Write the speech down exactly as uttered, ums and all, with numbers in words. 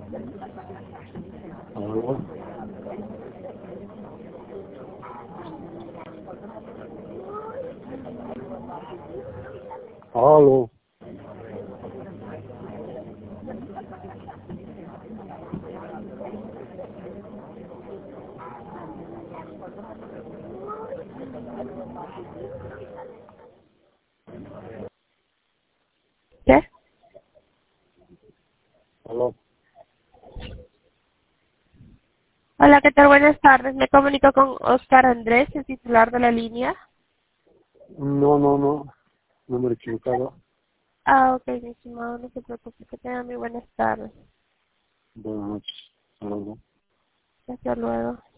Aló. Aló. ¿Qué? Aló. Hola, ¿qué tal? Buenas tardes. Me comunico con Oscar Andrés, el titular de la línea. No, no, no. Número equivocado. Ah, ok, mi estimado, no se preocupe. Que tenga muy buenas tardes. Buenas noches. Aló. Hasta luego.